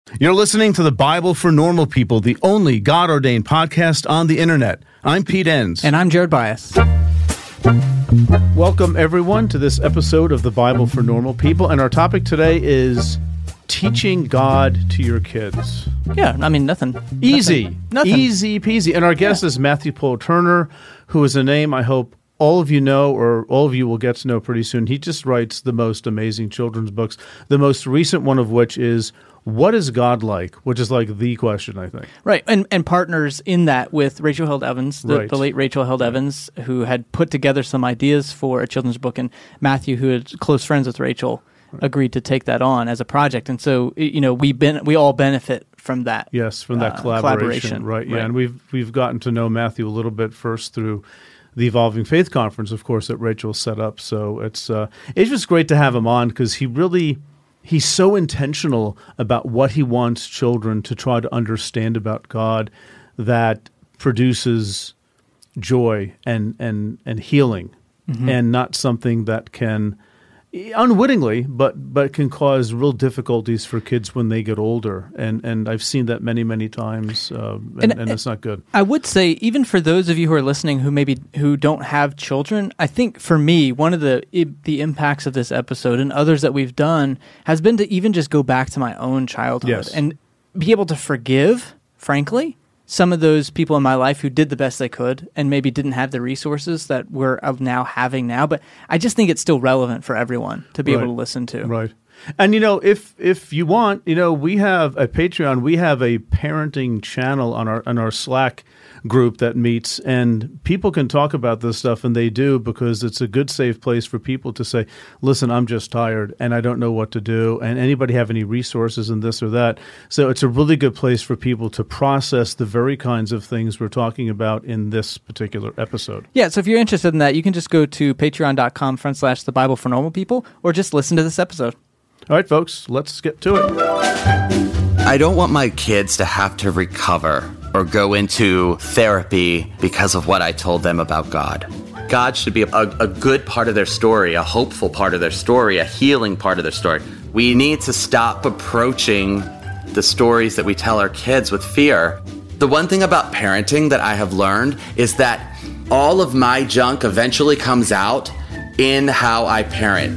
You're listening to the Bible for Normal People, the only God-ordained podcast on the internet. I'm Pete Enns. And I'm Jared Bias. Welcome, everyone, to this episode of the Bible for Normal People. And our topic today is teaching God to your kids. Yeah, I mean, nothing. Easy. Nothing. Easy peasy. And our guest is Matthew Poel Turner, who is a name I hope all of you know, or all of you will get to know pretty soon. He just writes the most amazing children's books, the most recent one of which is What is God Like? Which is like the question, I think. Right, and partners in that with Rachel Held Evans, the late Rachel Held Evans, who had put together some ideas for a children's book, and Matthew, who is close friends with Rachel, agreed to take that on as a project. And so, you know, we all benefit from that. Yes, from that collaboration. Right, yeah. And we've gotten to know Matthew a little bit first through the Evolving Faith Conference, of course, that Rachel set up. So it's just great to have him on because he's so intentional about what he wants children to try to understand about God that produces joy and healing, and not something that can unwittingly, but can cause real difficulties for kids when they get older. And I've seen that many times, and it's not good. I would say, even for those of you who are listening who don't have children, I think for me, one of the impacts of this episode and others that we've done has been to even just go back to my own childhood and be able to forgive, frankly, some of those people in my life who did the best they could and maybe didn't have the resources that we're now having now. But I just think it's still relevant for everyone to be able to listen to. Right. And, you know, if you want, you know, we have a Patreon, we have a parenting channel on our Slack group that meets, and people can talk about this stuff, and they do, because it's a good, safe place for people to say, listen, I'm just tired, and I don't know what to do, and anybody have any resources in this or that? So it's a really good place for people to process the very kinds of things we're talking about in this particular episode. Yeah, so if you're interested in that, you can just go to patreon.com/the Bible for Normal People, or just listen to this episode. All right, folks, let's get to it. I don't want my kids to have to recover or go into therapy because of what I told them about God. God should be a good part of their story, a hopeful part of their story, a healing part of their story. We need to stop approaching the stories that we tell our kids with fear. The one thing about parenting that I have learned is that all of my junk eventually comes out in how I parent.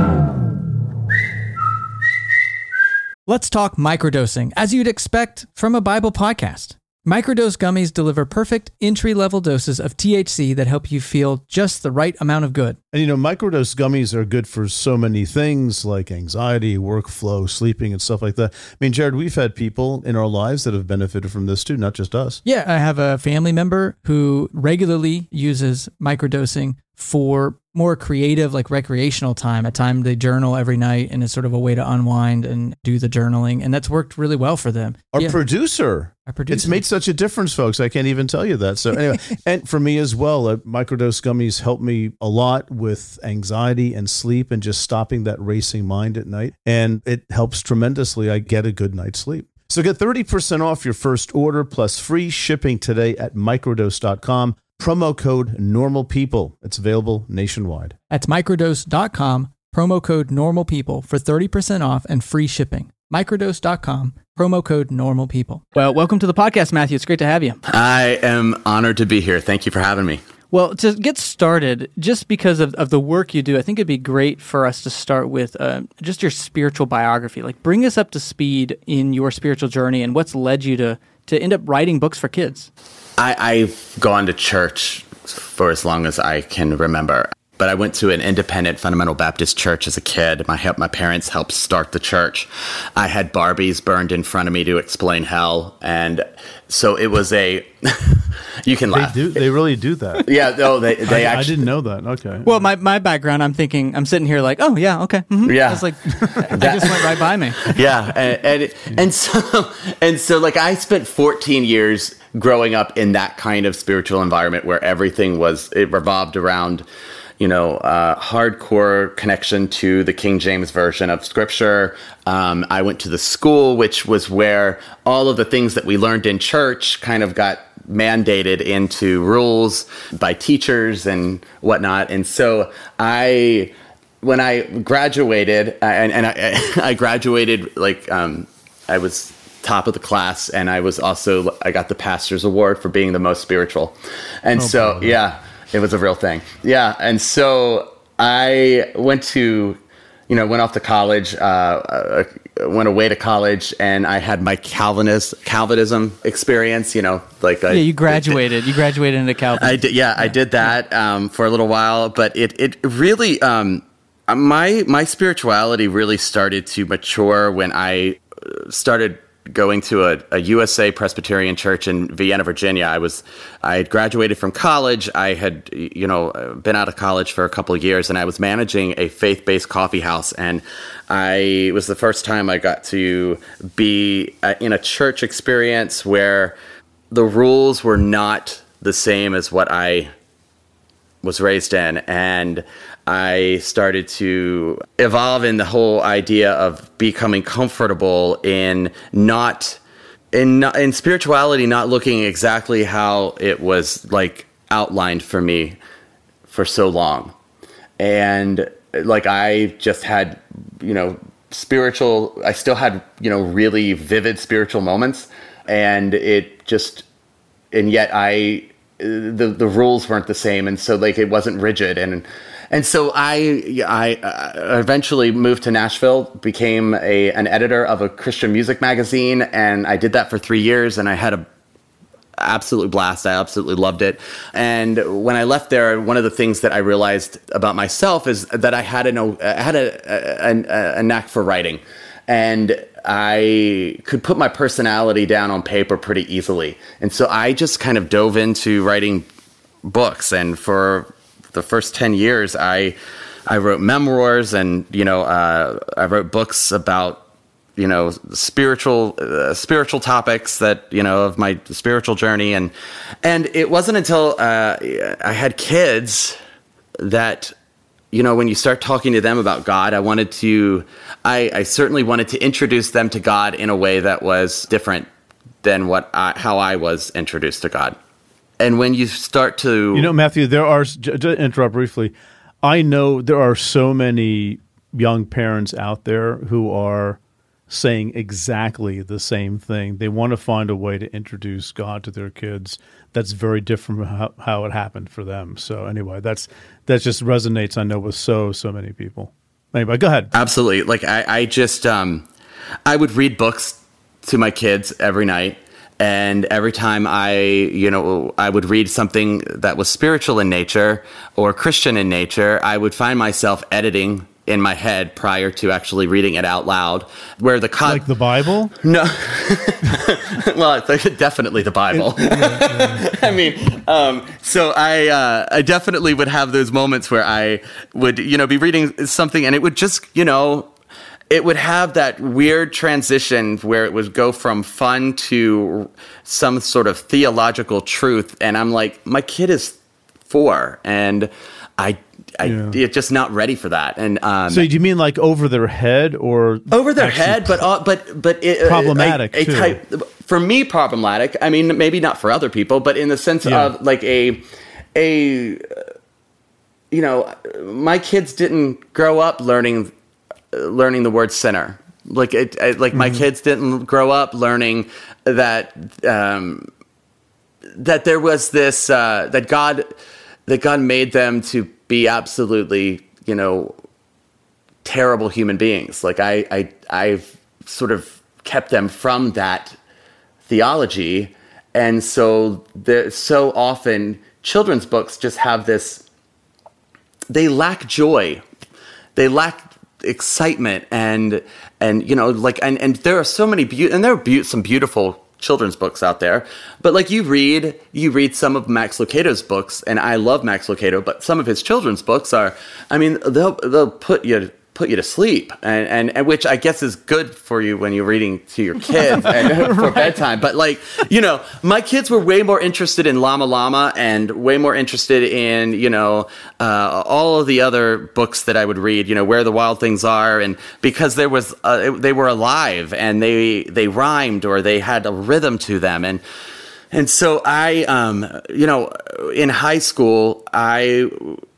Let's talk microdosing, as you'd expect from a Bible podcast. Microdose gummies deliver perfect entry-level doses of THC that help you feel just the right amount of good. And, you know, microdose gummies are good for so many things like anxiety, workflow, sleeping, and stuff like that. I mean, Jared, we've had people in our lives that have benefited from this too, not just us. Yeah, I have a family member who regularly uses microdosing for more creative, like recreational time, a time they journal every night, and it's sort of a way to unwind and do the journaling, and that's worked really well for them. Our producer. It's made such a difference, folks. I can't even tell you that. So anyway, and for me as well, microdose gummies help me a lot with anxiety and sleep and just stopping that racing mind at night. And it helps tremendously. I get a good night's sleep. So get 30% off your first order plus free shipping today at microdose.com. Promo code NORMALPEOPLE. It's available nationwide. That's microdose.com, promo code NORMALPEOPLE for 30% off and free shipping. Microdose.com, promo code NORMALPEOPLE. Well, welcome to the podcast, Matthew. It's great to have you. I am honored to be here. Thank you for having me. Well, to get started, just because of the work you do, I think it'd be great for us to start with just your spiritual biography. Like, bring us up to speed in your spiritual journey and what's led you to end up writing books for kids. I've gone to church for as long as I can remember. But I went to an independent fundamental Baptist church as a kid. My parents helped start the church. I had Barbies burned in front of me to explain hell. And so it was you can laugh. They really do that. Yeah, no, they actually. I didn't know that. Okay. Well, my background, I'm sitting here like, oh, yeah, okay. Mm-hmm. Yeah. It's like, that just went right by me. Yeah. And so like I spent 14 years growing up in that kind of spiritual environment where everything revolved around, hardcore connection to the King James Version of Scripture. I went to the school, which was where all of the things that we learned in church kind of got mandated into rules by teachers and whatnot. And so when I graduated, I graduated like I was top of the class, and I got the pastor's award for being the most spiritual. And it was a real thing. Yeah. And so I went off to college, went away to college, and I had my Calvinism experience, you graduated. You graduated into Calvinism. I did that for a little while, but it really, my spirituality really started to mature when I started going to a USA Presbyterian church in Vienna, Virginia. I had graduated from college. I had, been out of college for a couple of years, and I was managing a faith-based coffee house. And it was the first time I got to be in a church experience where the rules were not the same as what I was raised in. And I started to evolve in the whole idea of becoming comfortable in spirituality, not looking exactly how it was like outlined for me for so long. And like, I just had, I still had, really vivid spiritual moments, and yet the rules weren't the same. And so like, it wasn't rigid. And so I eventually moved to Nashville, became an editor of a Christian music magazine, and I did that for 3 years, and I had an absolute blast. I absolutely loved it. And when I left there, one of the things that I realized about myself is that I had a knack for writing, and I could put my personality down on paper pretty easily. And so I just kind of dove into writing books, and for the first 10 years, I wrote memoirs, and I wrote books about spiritual topics that of my spiritual journey, and it wasn't until I had kids that when you start talking to them about God, I certainly wanted to introduce them to God in a way that was different than how I was introduced to God. And when you start to... Matthew, to interrupt briefly, I know there are so many young parents out there who are saying exactly the same thing. They want to find a way to introduce God to their kids that's very different from how it happened for them. So anyway, that just resonates, I know, with so many people. Anyway, go ahead. Absolutely. Like, I just... I would read books to my kids every night. And every time I would read something that was spiritual in nature or Christian in nature, I would find myself editing in my head prior to actually reading it out loud. Where like the Bible? No, well, definitely the Bible. I mean, so I definitely would have those moments where I would be reading something, and it would just it would have that weird transition where it would go from fun to some sort of theological truth. And I'm like, my kid is 4, and it's just not ready for that. And so do you mean like over their head, or over their head? But problematic too. For me, problematic. I mean, maybe not for other people, but in the sense of like my kids didn't grow up learning the word sinner. Like my kids didn't grow up learning that that there was this that God made them to be absolutely terrible human beings. Like I've sort of kept them from that theology, and so often children's books just have this. They lack joy. They lack excitement, and there are so many there are some beautiful children's books out there, but like you read some of Max Lucado's books, and I love Max Lucado, but some of his children's books they'll put you to sleep, and which I guess is good for you when you're reading to your kids and for bedtime. But my kids were way more interested in Llama Llama and way more interested in all of the other books that I would read. Where the Wild Things Are, and because there was they were alive and they rhymed, or they had a rhythm to them, and so I in high school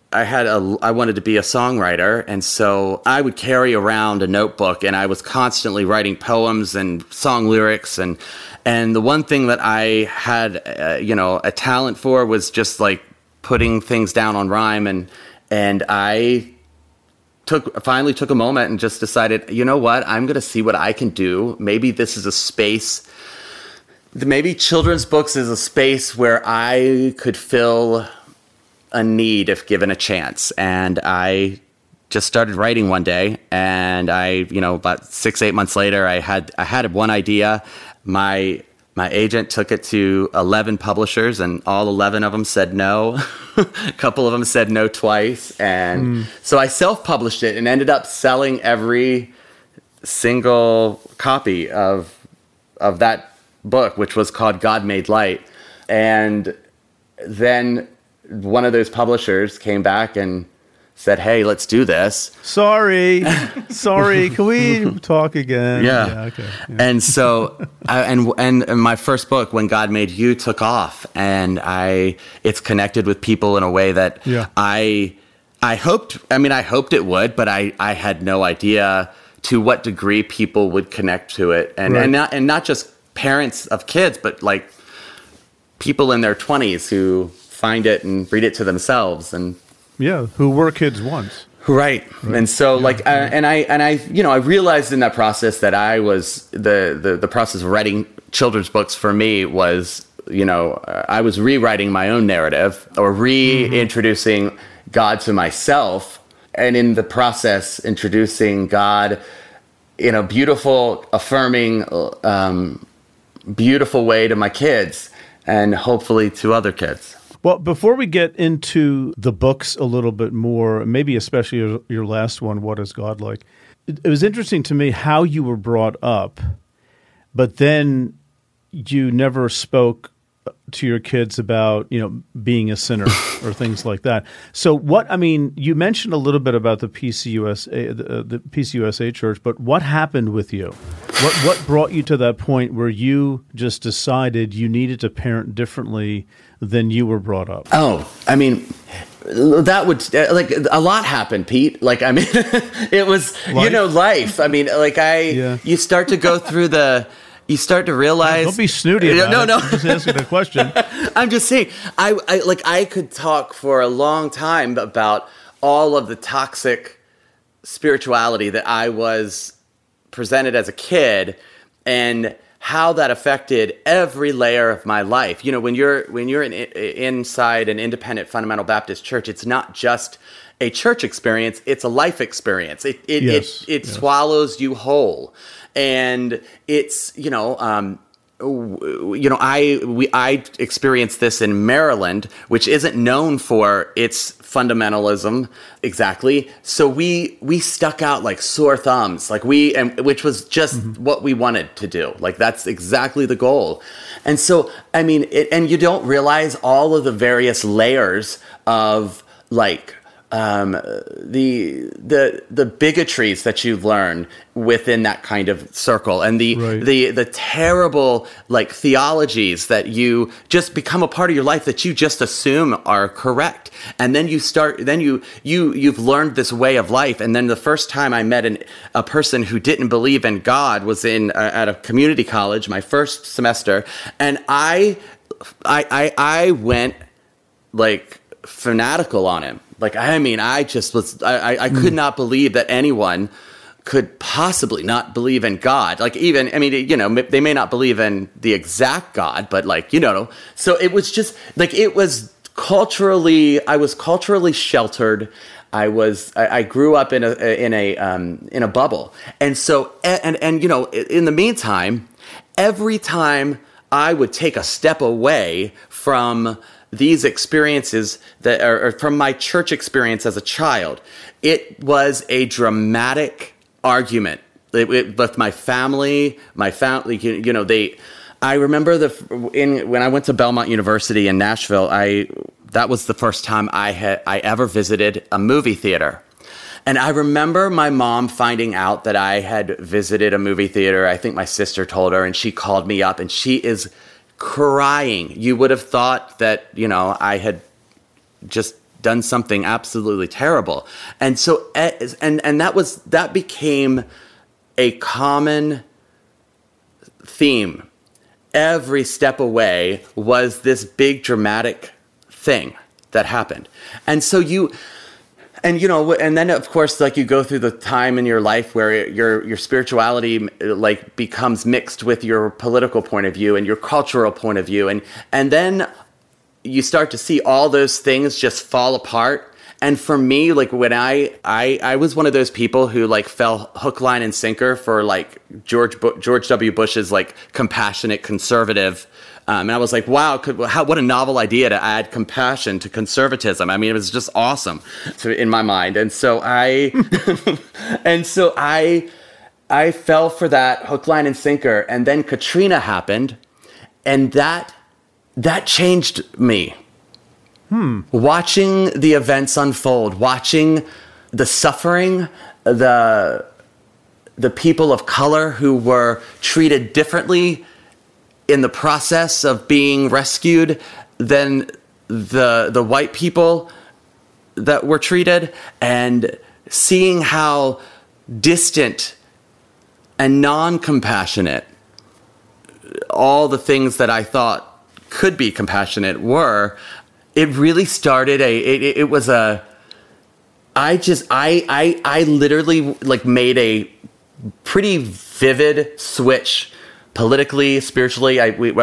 I wanted to be a songwriter, and so I would carry around a notebook, and I was constantly writing poems and song lyrics, and the one thing that I had a talent for was just like putting things down on rhyme, and I finally took a moment and just decided, you know what, I'm going to see what I can do. Maybe this is a space. Maybe children's books is a space where I could fill a need if given a chance. And I just started writing one day, and about 6-8 months later, I had one idea. My agent took it to 11 publishers, and all 11 of them said no. A couple of them said no twice. And so I self-published it and ended up selling every single copy of that book, which was called God Made Light. And then one of those publishers came back and said, "Hey, let's do this." Sorry. Can we talk again? Yeah. Okay. Yeah. And so, and my first book, When God Made You, took off, and it's connected with people in a way that I hoped. I mean, I hoped it would, but I had no idea to what degree people would connect to it, and not just parents of kids, but like people in their 20s who find it and read it to themselves, and who were kids once. Right. And so I realized in that process that I was the process of writing children's books for me was, I was rewriting my own narrative or reintroducing God to myself, and in the process introducing God in a beautiful, affirming, beautiful way to my kids and hopefully to other kids. Well, before we get into the books a little bit more, maybe especially your last one, What is God Like? It was interesting to me how you were brought up, but then you never spoke to your kids about, being a sinner or things like that. So you mentioned a little bit about the PCUSA church, but what happened with you? What brought you to that point where you just decided you needed to parent differently than you were brought up? Oh, I mean, that would a lot happened, Pete. It was life. I mean, you start to go through you start to realize. Don't be snooty about it. No. I'm just asking a question. I'm just saying. I could talk for a long time about all of the toxic spirituality that I was presented as a kid, and how that affected every layer of my life. When you're inside an independent fundamental Baptist church, it's not just a church experience; it's a life experience. It swallows you whole, and it's I experienced this in Maryland, which isn't known for its fundamentalism exactly. So we stuck out like sore thumbs, which was just what we wanted to do. That's exactly the goal. And so, and you don't realize all of the various layers of the bigotries that you learn within that kind of circle, and the terrible theologies that you just become a part of your life that you just assume are correct, and then you've learned this way of life. And then the first time I met a person who didn't believe in God was at a community college, my first semester, and I went fanatical on him. I just was, I could not believe that anyone could possibly not believe in God. They may not believe in the exact God, but so it was just it was culturally, I was culturally sheltered. I grew up in a bubble. And so, in the meantime, every time I would take a step away from these experiences that are from my church experience as a child, it was a dramatic argument with my family. I remember when I went to Belmont University in Nashville, that was the first time I ever visited a movie theater. And I remember my mom finding out that I had visited a movie theater. I think my sister told her, and she called me up, and she is crying. You would have thought that, I had just done something absolutely terrible. And so, and that became a common theme. Every step away was this big dramatic thing that happened. And so and then of course, like, you go through the time in your life where your spirituality like becomes mixed with your political point of view and your cultural point of view. And then you start to see all those things just fall apart. And for me, like, when I was one of those people who like fell hook, line, and sinker for like George W. Bush's like compassionate conservative. And I was like, wow, what a novel idea to add compassion to conservatism. I mean, it was just awesome in my mind. And so I fell for that hook, line, and sinker. And then Katrina happened, and that changed me. Watching the events unfold, watching the suffering, the people of color who were treated differently in the process of being rescued than the white people that were treated, and seeing how distant and non-compassionate all the things that I thought could be compassionate were. It really started I literally like made a pretty vivid switch politically, spiritually.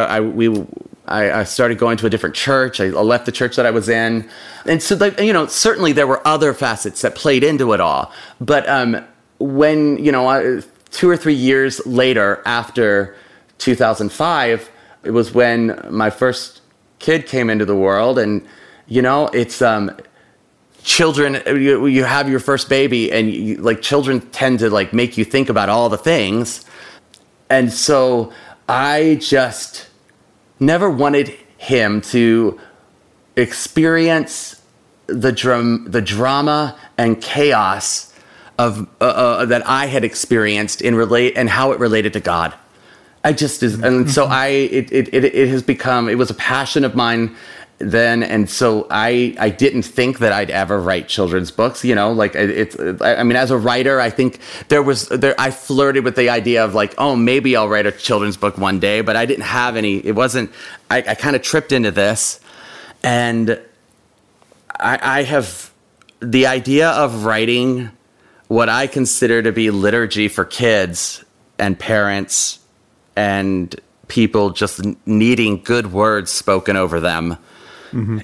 I started going to a different church. I left the church that I was in. And so, like, certainly there were other facets that played into it all. But when, 2 or 3 years later, after 2005, it was when my first kid came into the world. And, it's children, you have your first baby, and children tend to like make you think about all the things. And so I just never wanted him to experience the drama and chaos of that I had experienced and how it related to God. And so it has become, it was a passion of mine then, and so I didn't think that I'd ever write children's books. As a writer, I think I flirted with the idea of like, oh, maybe I'll write a children's book one day, but I didn't have any. It wasn't. I kind of tripped into this, and I have the idea of writing what I consider to be liturgy for kids and parents and people just needing good words spoken over them. Mm-hmm.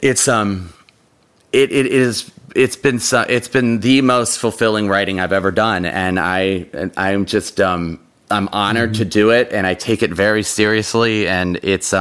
It's been the most fulfilling writing I've ever done, and I'm just I'm honored to do it, and I take it very seriously, and it's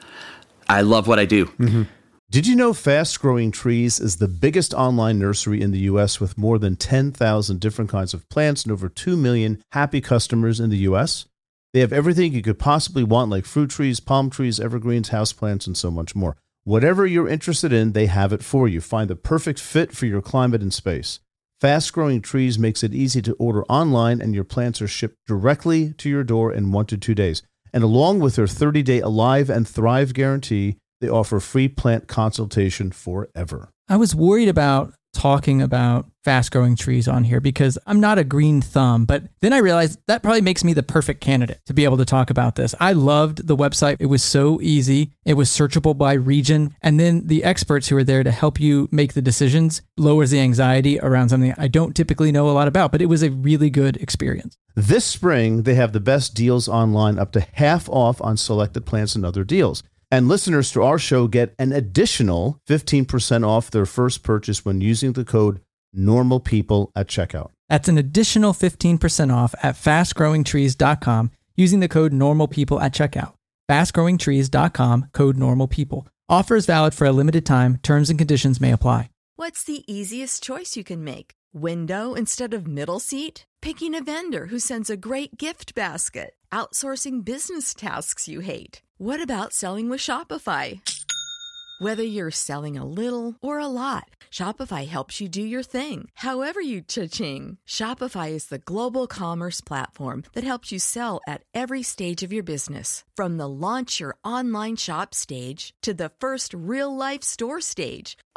I love what I do. Mm-hmm. Did you know Fast Growing Trees is the biggest online nursery in the U.S. with more than 10,000 different kinds of plants and over 2 million happy customers in the U.S.? They have everything you could possibly want, like fruit trees, palm trees, evergreens, houseplants, and so much more. Whatever you're interested in, they have it for you. Find the perfect fit for your climate and space. Fast Growing Trees makes it easy to order online, and your plants are shipped directly to your door in 1 to 2 days. And along with their 30-day Alive and Thrive guarantee, they offer free plant consultation forever. I was worried about talking about Fast Growing Trees on here because I'm not a green thumb, but then I realized that probably makes me the perfect candidate to be able to talk about this. I loved the website. It was so easy. It was searchable by region. And then the experts who are there to help you make the decisions lowers the anxiety around something I don't typically know a lot about, but it was a really good experience. This spring, they have the best deals online, up to half off on selected plants and other deals. And listeners to our show get an additional 15% off their first purchase when using the code NORMALPEOPLE at checkout. That's an additional 15% off at fastgrowingtrees.com using the code NORMALPEOPLE at checkout. Fastgrowingtrees.com, code NORMALPEOPLE. Offer is valid for a limited time. Terms and conditions may apply. What's the easiest choice you can make? Window instead of middle seat? Picking a vendor who sends a great gift basket? Outsourcing business tasks you hate? What about selling with Shopify? Whether you're selling a little or a lot, Shopify helps you do your thing, however you cha-ching. Shopify is the global commerce platform that helps you sell at every stage of your business. From the launch your online shop stage to the first real-life store stage,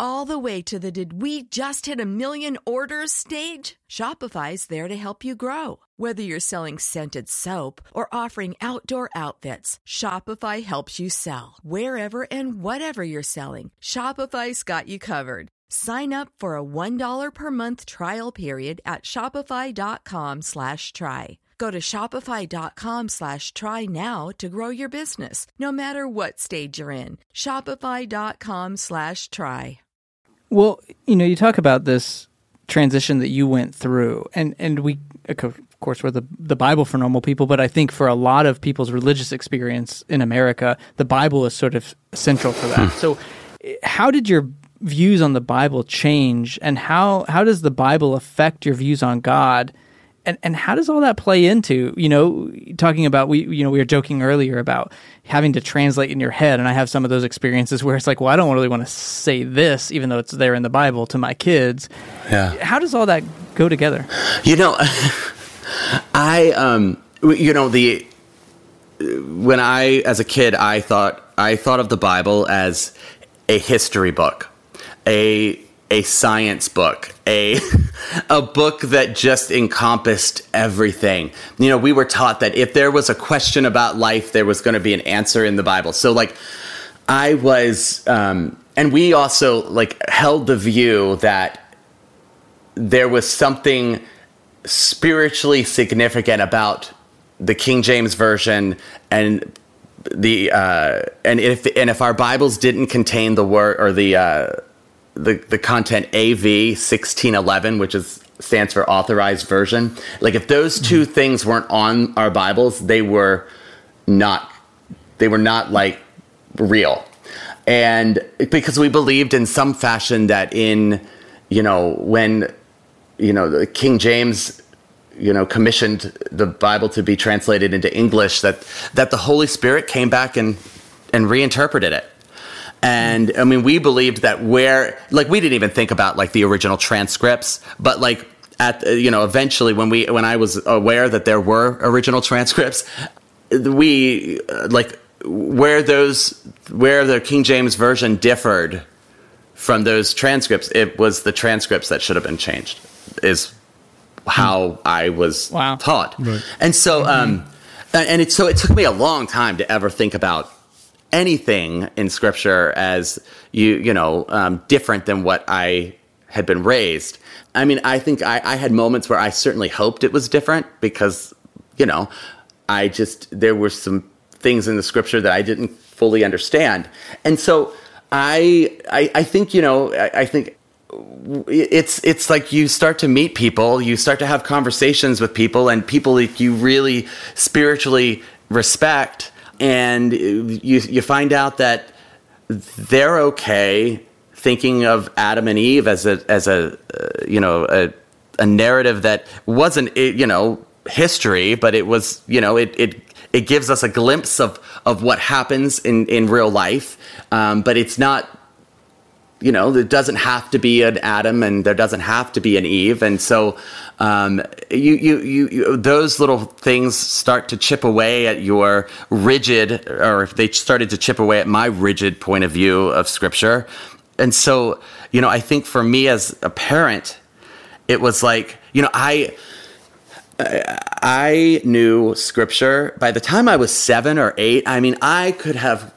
all the way to the did we just hit a million orders stage? Shopify's there to help you grow. Whether you're selling scented soap or offering outdoor outfits, Shopify helps you sell. Wherever and whatever you're selling, Shopify's got you covered. Sign up for a $1 per month trial period at shopify.com/try. Go to shopify.com/try now to grow your business, no matter what stage you're in. Shopify.com/try. Well, you talk about this transition that you went through, and we, of course, we're the Bible for normal people, but I think for a lot of people's religious experience in America, the Bible is sort of central to that. So how did your views on the Bible change, and how does the Bible affect your views on God? And how does all that play into, talking about, we were joking earlier about having to translate in your head, and I have some of those experiences where it's like, well, I don't really want to say this, even though it's there in the Bible, to my kids. Yeah. How does all that go together? When as a kid, I thought of the Bible as a history book, a science book, a book that just encompassed everything. We were taught that if there was a question about life, there was going to be an answer in the Bible. So I was, and we also held the view that there was something spiritually significant about the King James Version, and if our Bibles didn't contain the word or the content AV 1611, which stands for Authorized Version. If those two things weren't on our Bibles, they were not real. And because we believed in some fashion that when the King James commissioned the Bible to be translated into English, that the Holy Spirit came back and reinterpreted it. And we believed that we didn't even think about the original transcripts, but eventually when I was aware that there were original transcripts, we where the King James Version differed from those transcripts, it was the transcripts that should have been changed, is how I was taught. Right. And so, it took me a long time to ever think about anything in Scripture as different than what I had been raised. I think I had moments where I certainly hoped it was different because, there were some things in the Scripture that I didn't fully understand. And so I think, I think it's like you start to meet people, you start to have conversations with people, and people that you really spiritually respect, and you find out that they're okay thinking of Adam and Eve as a narrative that wasn't history, but it was it gives us a glimpse of what happens in real life, but it's not. There doesn't have to be an Adam and there doesn't have to be an Eve. And so you those little things start to chip away at your rigid, or they started to chip away at my rigid point of view of Scripture. And so, I think for me as a parent, it was like, I knew Scripture. By the time I was 7 or 8, I could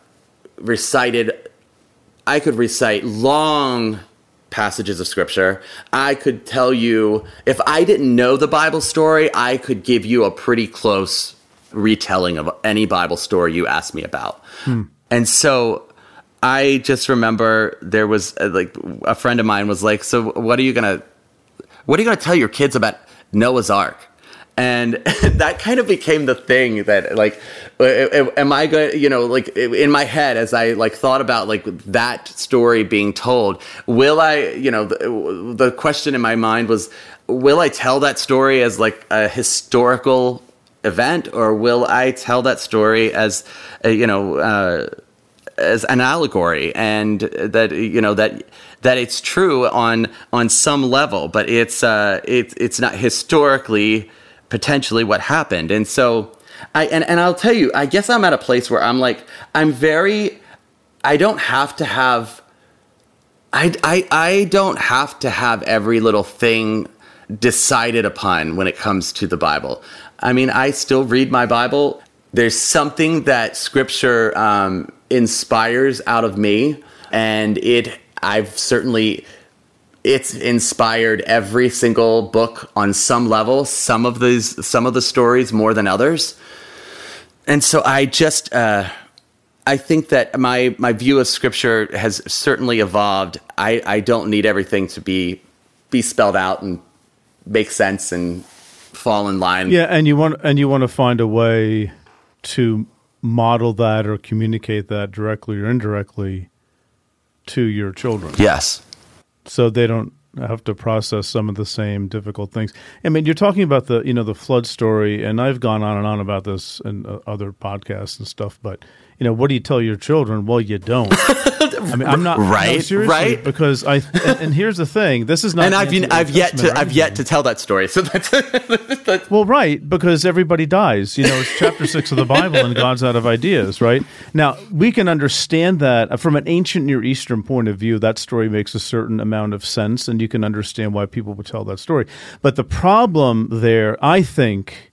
recite long passages of Scripture. I could tell you, if I didn't know the Bible story, I could give you a pretty close retelling of any Bible story you asked me about. And so I just remember there was a friend of mine was like, so what are you going to tell your kids about Noah's Ark? And that kind of became the thing that am I going, in my head as I thought about that story being told, will I, the question in my mind was, will I tell that story as a historical event, or will I tell that story as as an allegory, and that that it's true on some level, but it's not historically potentially what happened. And so I'll tell you, I guess I'm at a place where I'm I don't have to have I don't have to have every little thing decided upon when it comes to the Bible. I mean, I still read my Bible. There's something that Scripture inspires out of me, and it's inspired every single book on some level. Some of the stories more than others, and so I just I think that my view of Scripture has certainly evolved. I don't need everything to be spelled out and make sense and fall in line. Yeah, and you want to find a way to model that or communicate that directly or indirectly to your children. Yes. So they don't have to process some of the same difficult things. I mean, you're talking about the flood story, and I've gone on and on about this in other podcasts and stuff, but what do you tell your children? Well, you don't. I mean, I'm not right, no, seriously, right? Because and here's the thing: this is not. And I've yet to tell that story. So that's well, right, because everybody dies. It's chapter 6 of the Bible, and God's out of ideas. Right now, we can understand that from an ancient Near Eastern point of view. That story makes a certain amount of sense, and you can understand why people would tell that story. But the problem there, I think,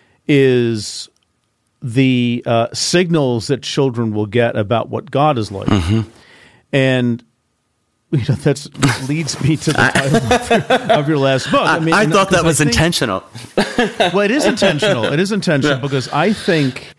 is the signals that children will get about what God is like. Mm-hmm. And that leads me to the title of your last book. I thought that was intentional. Well, it is intentional. It is intentional because I think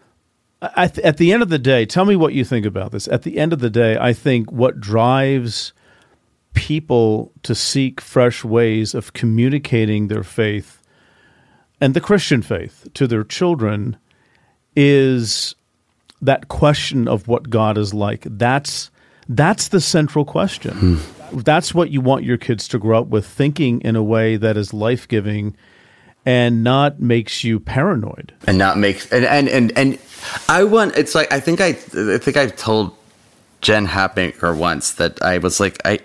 at the end of the day, tell me what you think about this. At the end of the day, I think what drives people to seek fresh ways of communicating their faith and the Christian faith to their children is that question of what God is like. That's the central question. That's what you want your kids to grow up with, thinking in a way that is life-giving and not makes you paranoid. And not makes and I want. It's like I think I've told Jen Hatmaker once that I was like I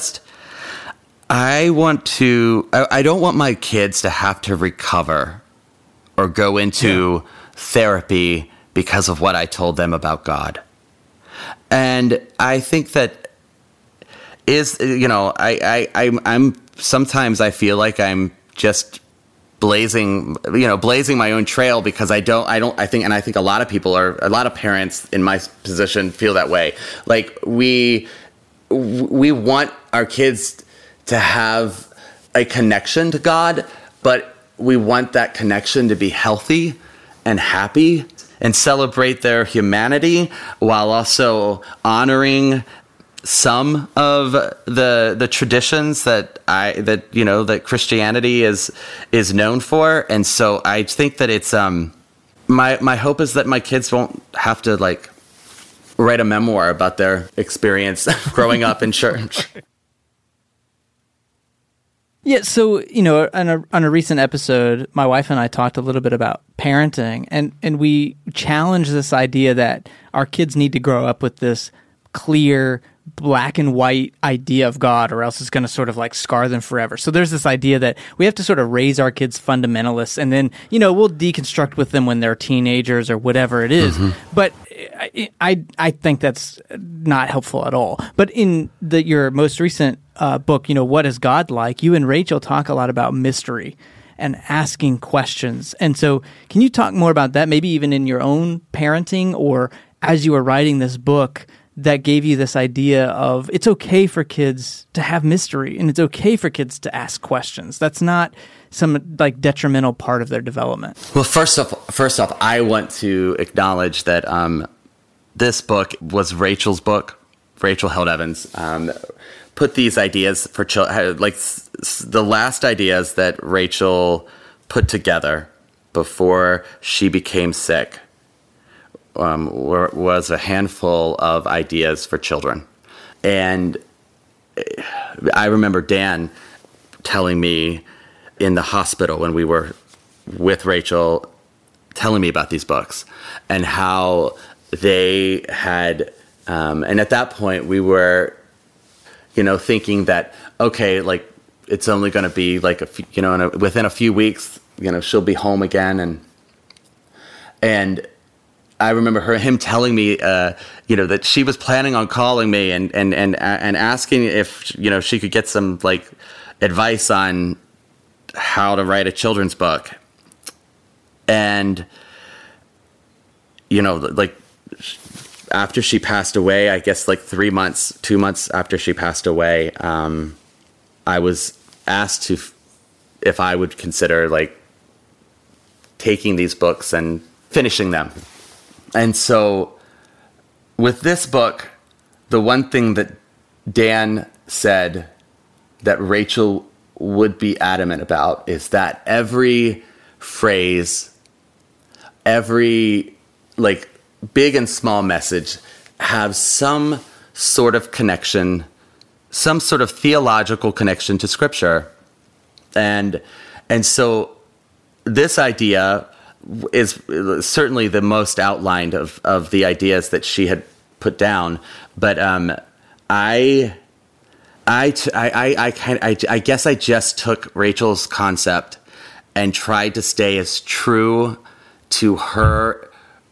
don't want my kids to have to recover or go into therapy because of what I told them about God. And I think that I'm sometimes I feel like I'm just blazing my own trail because I think a lot of parents in my position feel that way. Like we want our kids to have a connection to God, but we want that connection to be healthy and happy and celebrate their humanity while also honoring some of the traditions that Christianity is known for. And so I think that it's my hope is that my kids won't have to write a memoir about their experience growing up in church. Yeah, so, on a recent episode, my wife and I talked a little bit about parenting, and we challenged this idea that our kids need to grow up with this clear, black and white idea of God, or else it's going to sort of scar them forever. So there's this idea that we have to sort of raise our kids fundamentalists, and then, we'll deconstruct with them when they're teenagers or whatever it is. Mm-hmm. But I think that's not helpful at all. But in your most recent book, What is God Like? You and Rachel talk a lot about mystery and asking questions. And so can you talk more about that, maybe even in your own parenting or as you were writing this book that gave you this idea of it's okay for kids to have mystery and it's okay for kids to ask questions. That's not some detrimental part of their development. Well, first off, I want to acknowledge that this book was Rachel's book. Rachel Held Evans put these ideas for children, the last ideas that Rachel put together before she became sick. Was a handful of ideas for children. And I remember Dan telling me in the hospital when we were with Rachel, telling me about these books and how they had, and at that point we were, thinking that, okay, it's only going to be within a few weeks, she'll be home again. And I remember him telling me, that she was planning on calling me and asking if, she could get some like advice on how to write a children's book. And, like after she passed away, I guess like 2 months after she passed away, I was asked if I would consider like taking these books and finishing them. And so with this book, the one thing that Dan said that Rachel would be adamant about is that every phrase, every like big and small message have some sort of connection, some sort of theological connection to Scripture. And so this idea is certainly the most outlined of the ideas that she had put down. But I guess I just took Rachel's concept and tried to stay as true to her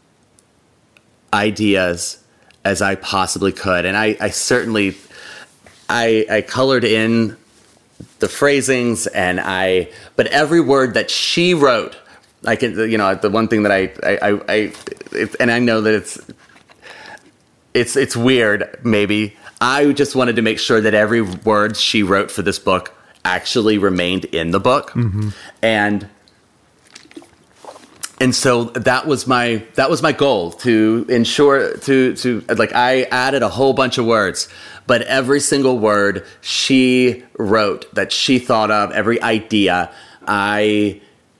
ideas as I possibly could. And I certainly colored in the phrasings but every word that she wrote, I can, the one thing that and I know that it's weird, maybe. I just wanted to make sure that every word she wrote for this book actually remained in the book. Mm-hmm. And so that was my goal, to ensure to like, I added a whole bunch of words, but every single word she wrote that she thought of, every idea, I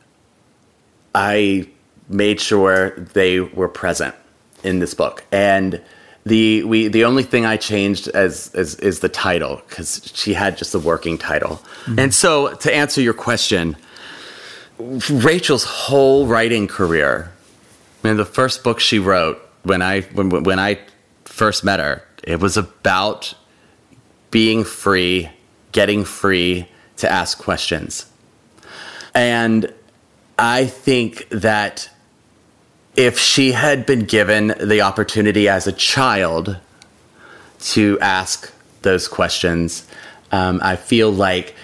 made sure they were present in this book. And the only thing I changed is the title, because she had just a working title. Mm-hmm. And so to answer your question, Rachel's whole writing career, the first book she wrote when I first met her, it was about being free, getting free to ask questions. And I think that if she had been given the opportunity as a child to ask those questions, I feel like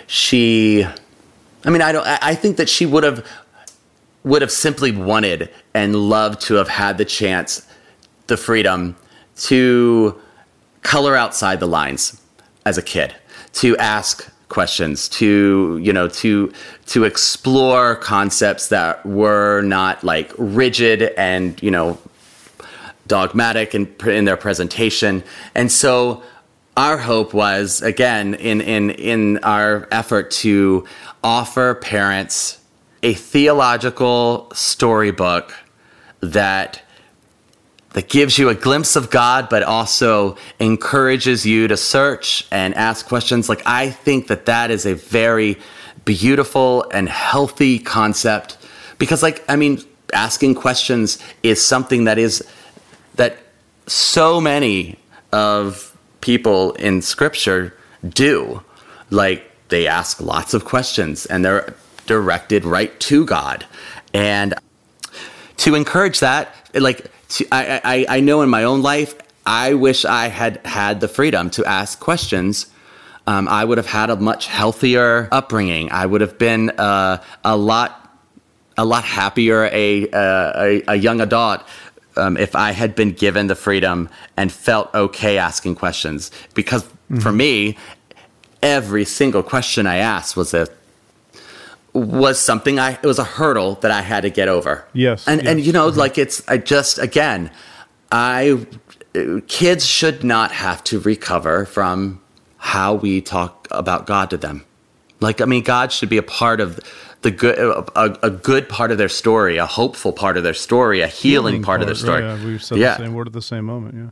I think that she would have simply wanted and loved to have had the chance, the freedom to color outside the lines as a kid, to ask questions, to explore concepts that were not like rigid and, dogmatic in their presentation. And so our hope was, again, in our effort to offer parents a theological storybook that gives you a glimpse of God, but also encourages you to search and ask questions. Like, I think that is a very beautiful and healthy concept, because asking questions is something that so many of people in Scripture do. Like, they ask lots of questions and they're directed right to God. And to encourage that, I know in my own life, I wish I had the freedom to ask questions. I would have had a much healthier upbringing. I would have been a lot happier, a young adult, if I had been given the freedom and felt okay asking questions. Because for me, every single question I asked was something it was a hurdle that I had to get over. Yes. And kids should not have to recover from how we talk about God to them. God should be a part of the good, a good part of their story, a hopeful part of their story, a healing part of their story. Right, yeah, we've said the same word at the same moment. Yeah.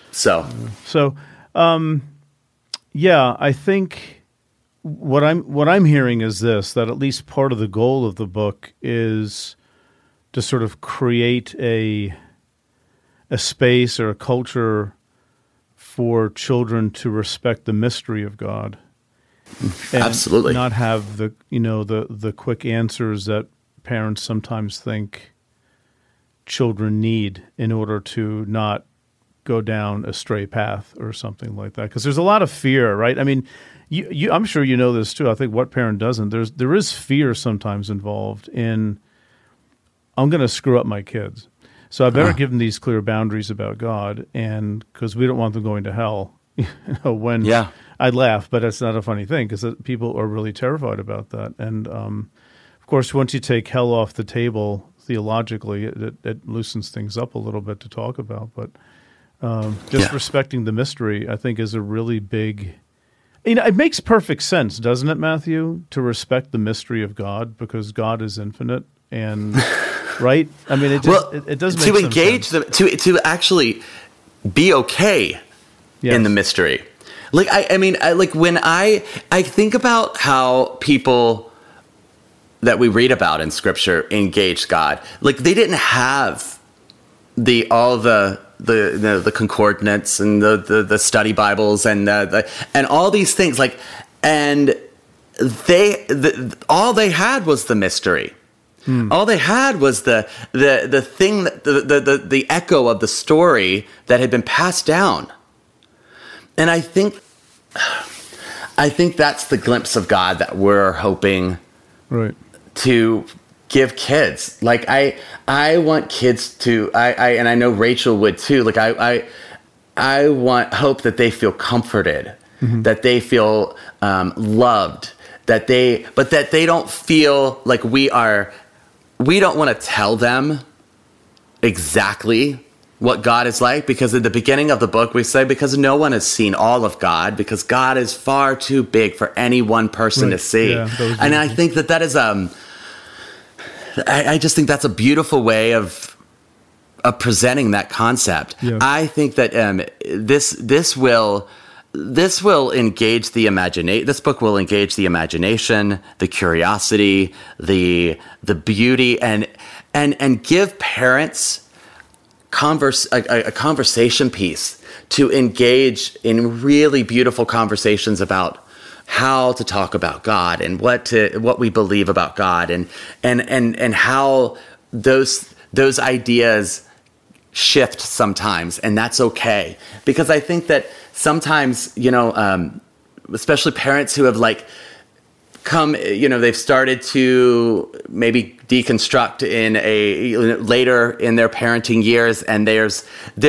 I think what I'm hearing is this: that at least part of the goal of the book is to sort of create a space or a culture for children to respect the mystery of God. And absolutely, not have the quick answers that parents sometimes think children need in order to not go down a stray path or something like that? Because there's a lot of fear, right? I mean, I'm sure you know this too. I think what parent doesn't? There is fear sometimes involved in, I'm going to screw up my kids, so I better give them these clear boundaries about God, and because we don't want them going to hell. When I laugh, but it's not a funny thing because people are really terrified about that. And of course, once you take hell off the table theologically, it loosens things up a little bit to talk about. But respecting the mystery, I think, is a really big. It makes perfect sense, doesn't it, Matthew, to respect the mystery of God because God is infinite and right. I mean, it does make to engage them to actually be okay in the mystery. Like when I think about how people that we read about in Scripture engaged God, like they didn't have all the concordance and the study Bibles and all these things, like, and all they had was the mystery. All they had was the thing that the echo of the story that had been passed down. And I think that's the glimpse of God that we're hoping to give kids. Like I want kids to, and I know Rachel would too. Like I hope that they feel comforted, that they feel loved, but that they don't feel like we don't want to tell them exactly what God is like, because at the beginning of the book we say, because no one has seen all of God, because God is far too big for any one person to see. Yeah, and I think that is I just think that's a beautiful way of presenting that concept. Yeah. I think that this will engage the imagination. This book will engage the imagination, the curiosity, the beauty, and give parents a conversation piece to engage in really beautiful conversations about how to talk about God and what we believe about God and how those ideas shift sometimes, and that's okay, because I think that sometimes, especially parents who have come, they've started to maybe deconstruct later in their parenting years, and there's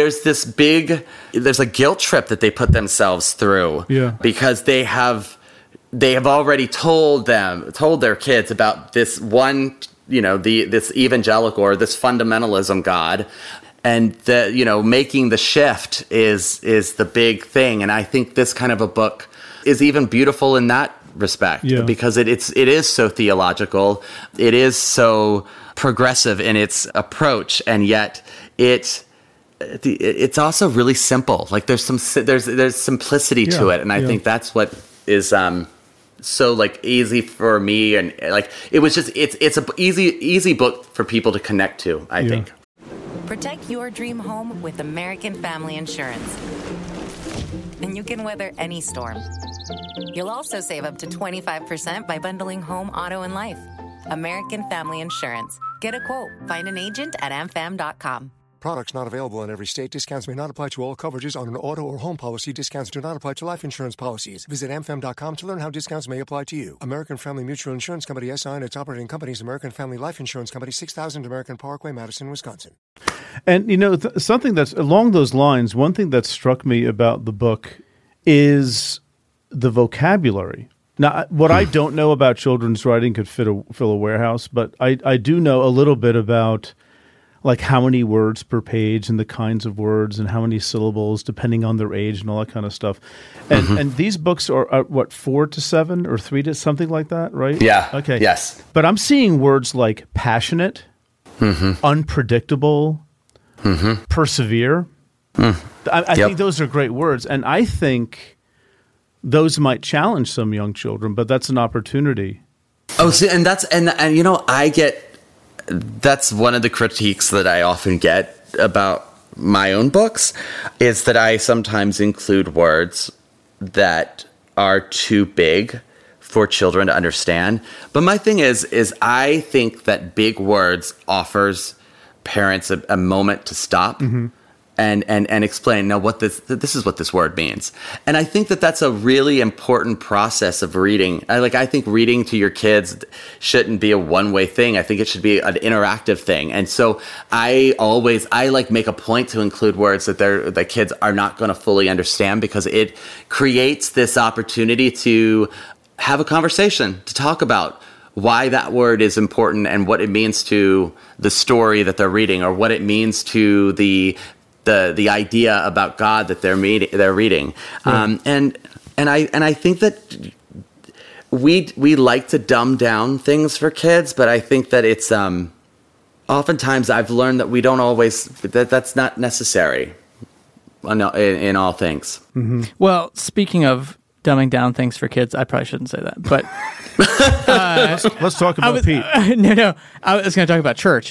a guilt trip that they put themselves through, because they have already told their kids about this one, this evangelical or this fundamentalism God, and making the shift is the big thing. And I think this kind of a book is even beautiful in that respect, because it is so theological, it is so progressive in its approach, and yet it's also really simple. Like there's simplicity to it, and I think that's what is so easy for me, and it was just it's a easy book for people to connect to, I think. Protect your dream home with American Family Insurance, and you can weather any storm. You'll also save up to 25% by bundling home, auto, and life. American Family Insurance. Get a quote. Find an agent at amfam.com. Products not available in every state. Discounts may not apply to all coverages on an auto or home policy. Discounts do not apply to life insurance policies. Visit amfam.com to learn how discounts may apply to you. American Family Mutual Insurance Company, SI, and its operating companies, American Family Life Insurance Company, 6000 American Parkway, Madison, Wisconsin. And, something that's along those lines, one thing that struck me about the book is the vocabulary. Now, what I don't know about children's writing could fill a warehouse, but I do know a little bit about how many words per page and the kinds of words and how many syllables depending on their age and all that kind of stuff. And and these books are what, 4 to 7 or 3 to something like that, right? Yeah. Okay. Yes. But I'm seeing words like passionate, unpredictable, persevere. I think those are great words, and I think those might challenge some young children, but that's an opportunity. Oh, see, and I get. That's one of the critiques that I often get about my own books, is that I sometimes include words that are too big for children to understand. But my thing is I think that big words offers parents a moment to stop and explain, now this is what this word means. And I think that that's a really important process of reading. I think reading to your kids shouldn't be a one-way thing. I think it should be an interactive thing. And so I make a point to include words that kids are not going to fully understand, because it creates this opportunity to have a conversation, to talk about why that word is important and what it means to the story that they're reading, or what it means to the idea about God that they're reading. And I think that we like to dumb down things for kids, but I think that it's oftentimes I've learned that we don't always, that's not necessary in all things. Mm-hmm. Well, speaking of dumbing down things for kids, I probably shouldn't say that, but let's talk about Pete. No, I was going to talk about church.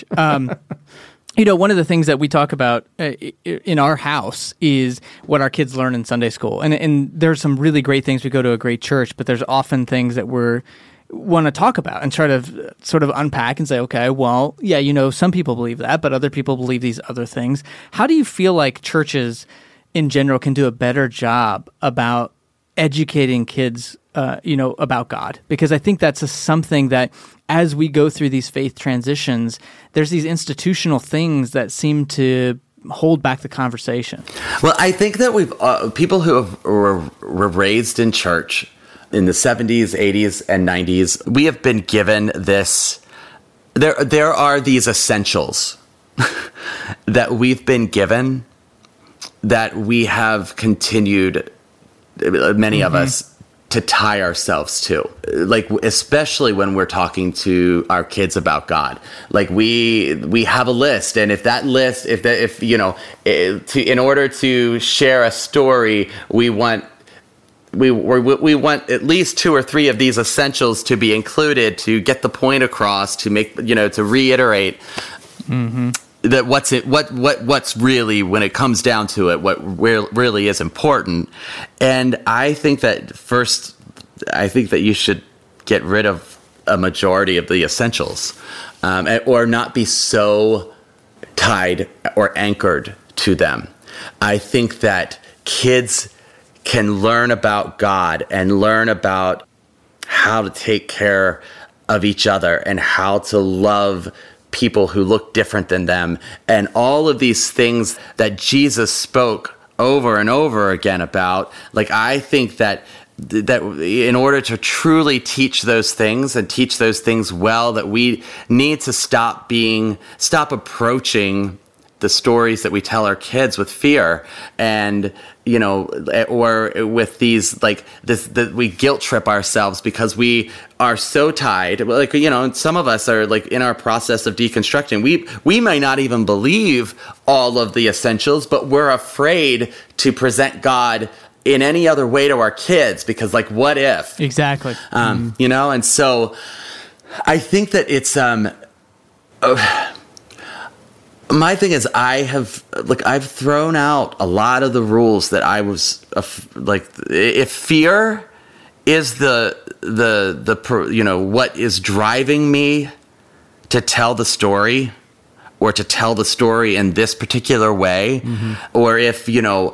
One of the things that we talk about in our house is what our kids learn in Sunday school. And there's some really great things. We go to a great church, but there's often things that we want to talk about and try to sort of unpack and say, okay, well, yeah, some people believe that, but other people believe these other things. How do you feel like churches in general can do a better job about educating kids, about God? Because I think that's something that, as we go through these faith transitions, there's these institutional things that seem to hold back the conversation. Well, I think that we've people who were raised in church in the 70s, 80s, and 90s, we have been given this. There are these essentials that we've been given that we have continued, many of us, to tie ourselves to, especially when we're talking to our kids about God. We have a list, and in order to share a story, we want at least 2 or 3 of these essentials to be included to get the point across, to make to reiterate. Mm-hmm. That what's really, when it comes down to it, what really is important. And I think that you should get rid of a majority of the essentials, or not be so tied or anchored to them. I think that kids can learn about God and learn about how to take care of each other and how to love people who look different than them, and all of these things that Jesus spoke over and over again about. I think that in order to truly teach those things and teach those things well, that we need to stop approaching the stories that we tell our kids with fear, and or with these that we guilt trip ourselves because we are so tied. Some of us are in our process of deconstructing. We may not even believe all of the essentials, but we're afraid to present God in any other way to our kids because, what if? Exactly. And so I think that it's my thing is I've thrown out a lot of the rules that I was if fear is what is driving me to tell the story, or to tell the story in this particular way, or if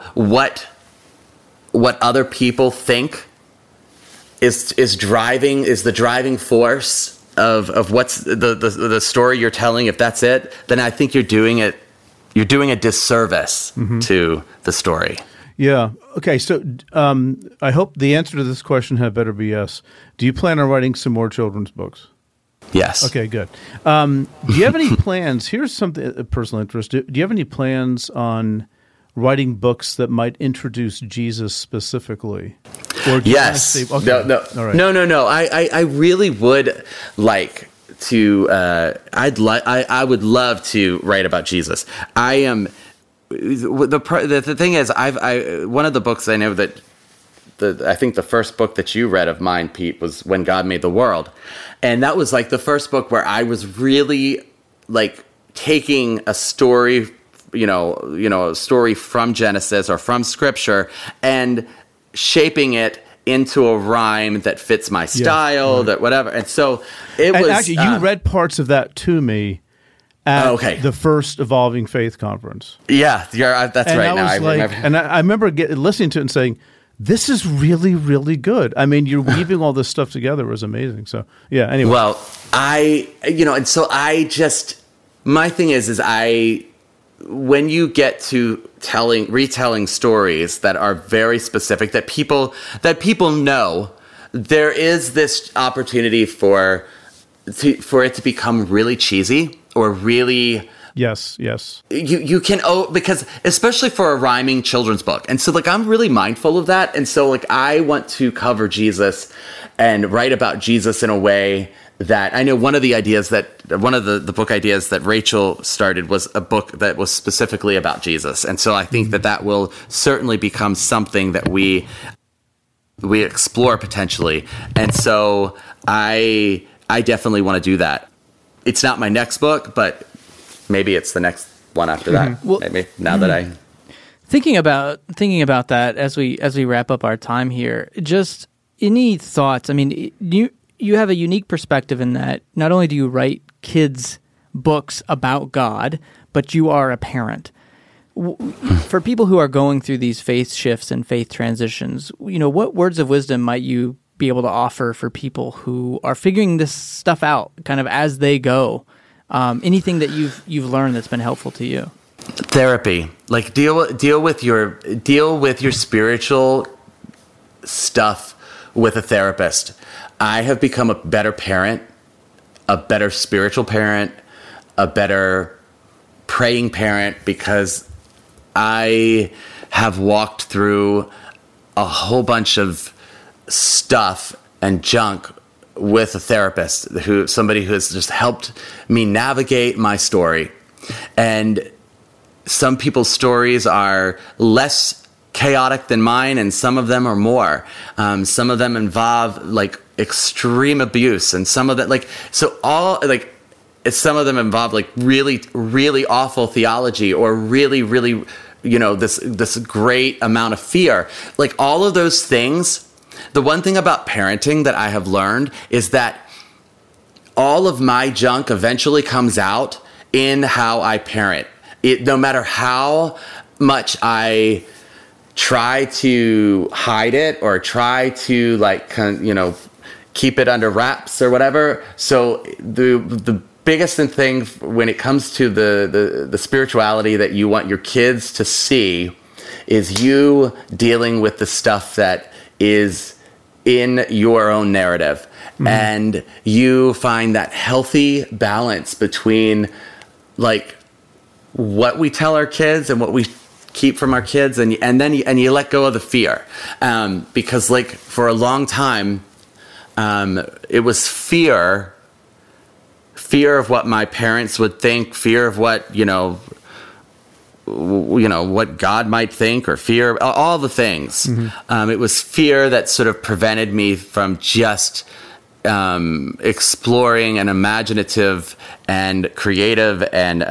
what other people think is the driving force of what's the story you're telling, if that's it, then I think you're doing a disservice to the story. Yeah. Okay. So I hope the answer to this question had better be yes. Do you plan on writing some more children's books? Yes. Okay, good. Do you have any plans? Here's something of personal interest. Do you have any plans on writing books that might introduce Jesus specifically? Or yes. Okay. No. All right. No. I really would like to. I would love to write about Jesus. I am. The thing is, one of the books I know that. I think the first book that you read of mine, Pete, was When God Made the World. And that was the first book where I was really taking a story, a story from Genesis or from Scripture, and shaping it into a rhyme that fits my style, that whatever. And so it was. Actually, you read parts of that to me, at the first Evolving Faith conference. Yeah, that's and right. Now I remember. And I remember listening to it and saying, this is really, really good. I mean, you're weaving all this stuff together. It was amazing. So, yeah, anyway. Well, my thing is when you get to retelling stories that are very specific, that people know, there is this opportunity for it to become really cheesy or really... Yes. You can, because especially for a rhyming children's book. And so I'm really mindful of that. And so I want to cover Jesus and write about Jesus in a way that I know one of the book ideas that Rachel started was a book that was specifically about Jesus. And so I think that will certainly become something that we explore potentially. And so I definitely want to do that. It's not my next book, but maybe it's the next one after that. Well, maybe now that I thinking about that as we wrap up our time here. Just any thoughts? I mean, you have a unique perspective in that not only do you write kids' books about God, but you are a parent. For people who are going through these faith shifts and faith transitions, what words of wisdom might you be able to offer for people who are figuring this stuff out, kind of as they go? Anything that you've learned that's been helpful to you? Therapy, deal with your spiritual stuff with a therapist. I have become a better parent, a better spiritual parent, a better praying parent because I have walked through a whole bunch of stuff and junk with a therapist, somebody who has just helped me navigate my story. And some people's stories are less chaotic than mine, and some of them are more. Some of them involve extreme abuse, and some of that some of them involve really, really awful theology, or really, really, this great amount of fear. All of those things. The one thing about parenting that I have learned is that all of my junk eventually comes out in how I parent. No matter how much I try to hide it or try to keep it under wraps or whatever. So the biggest thing when it comes to the spirituality that you want your kids to see is you dealing with the stuff that is in your own narrative. And you find that healthy balance between what we tell our kids and what we keep from our kids, and then you let go of the fear, because for a long time it was fear of what my parents would think, fear of what what God might think, or fear, all the things. It was fear that sort of prevented me from just exploring an imaginative and creative and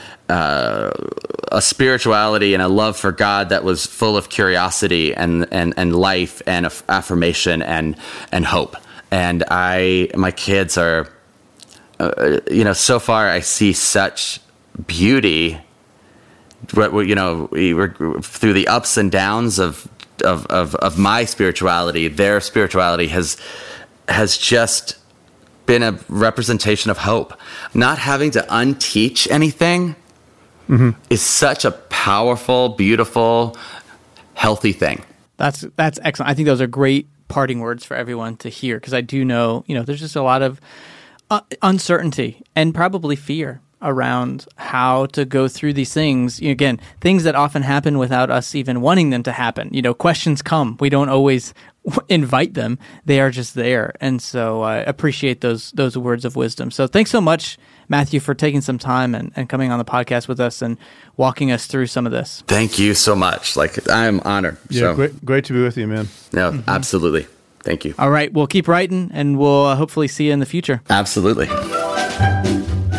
a spirituality and a love for God that was full of curiosity and life and affirmation and hope. And my kids are, so far I see such beauty. Through the ups and downs of my spirituality, their spirituality has just been a representation of hope. Not having to unteach anything is such a powerful, beautiful, healthy thing. That's excellent. I think those are great parting words for everyone to hear, because I do know, there's just a lot of uncertainty and probably fear around how to go through these things. Again, things that often happen without us even wanting them to happen. Questions come. We don't always invite them. They are just there. And so I appreciate those words of wisdom. So thanks so much, Matthew, for taking some time and coming on the podcast with us and walking us through some of this. Thank you so much. I'm honored. Yeah, great to be with you, man. No, absolutely. Thank you. All right. We'll keep writing, and we'll hopefully see you in the future. Absolutely.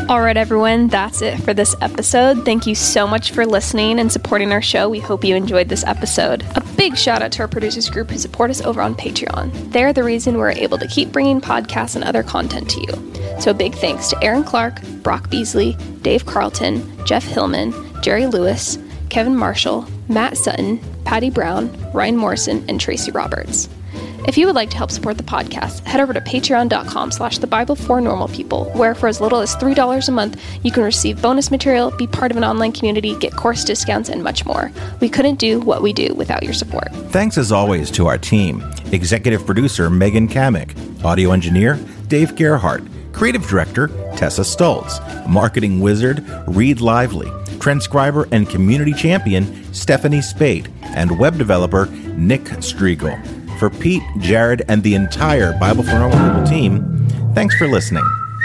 All right, everyone, that's it for this episode. Thank you so much for listening and supporting our show. We hope you enjoyed this episode. A big shout out to our producers group who support us over on Patreon. They're the reason we're able to keep bringing podcasts and other content to you. So a big thanks to Aaron Clark, Brock Beasley, Dave Carlton, Jeff Hillman, Jerry Lewis, Kevin Marshall, Matt Sutton, Patty Brown, Ryan Morrison, and Tracy Roberts. If you would like to help support the podcast, head over to patreon.com/thebiblefornormalpeople, where for as little as $3 a month, you can receive bonus material, be part of an online community, get course discounts, and much more. We couldn't do what we do without your support. Thanks as always to our team. Executive producer Megan Kamick, audio engineer Dave Gerhardt, creative director Tessa Stoltz, marketing wizard Reed Lively, transcriber and community champion Stephanie Spate, and web developer Nick Striegel. For Pete, Jared, and the entire Bible for Normal People team, thanks for listening.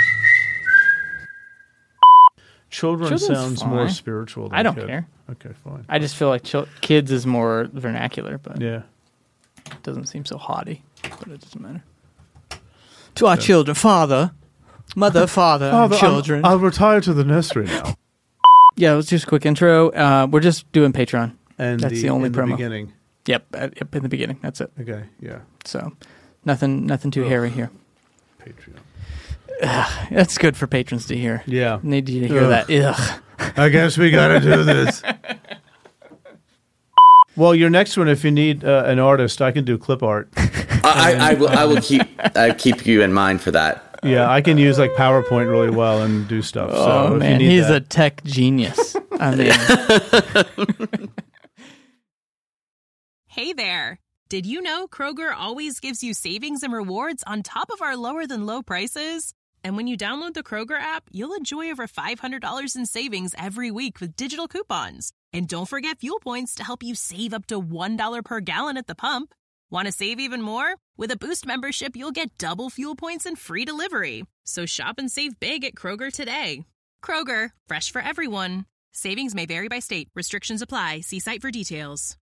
Children's sounds fine. more spiritual than I don't kid. care. Okay, fine. I just feel like kids is more vernacular, but Yeah. it doesn't seem so haughty. But it doesn't matter. To our children, mother, father, children. I'll retire to the nursery now. Yeah, let's just a quick intro. We're just doing Patreon. And that's the only in promo. The beginning. Yep, in the beginning. That's it. Okay, yeah. So, nothing too hairy here. Patreon. That's good for patrons to hear. Yeah. Need you to hear that. Ugh. I guess we got to do this. Well, your next one, if you need an artist, I can do clip art. I will keep you in mind for that. Yeah, I can use like PowerPoint really well and do stuff. Oh, so man, if you need he's that. a tech genius. I mean, Hey there. Did you know Kroger always gives you savings and rewards on top of our lower than low prices? And when you download the Kroger app, you'll enjoy over $500 in savings every week with digital coupons. And don't forget fuel points to help you save up to $1 per gallon at the pump. Want to save even more? With a Boost membership, you'll get double fuel points and free delivery. So shop and save big at Kroger today. Kroger, fresh for everyone. Savings may vary by state. Restrictions apply. See site for details.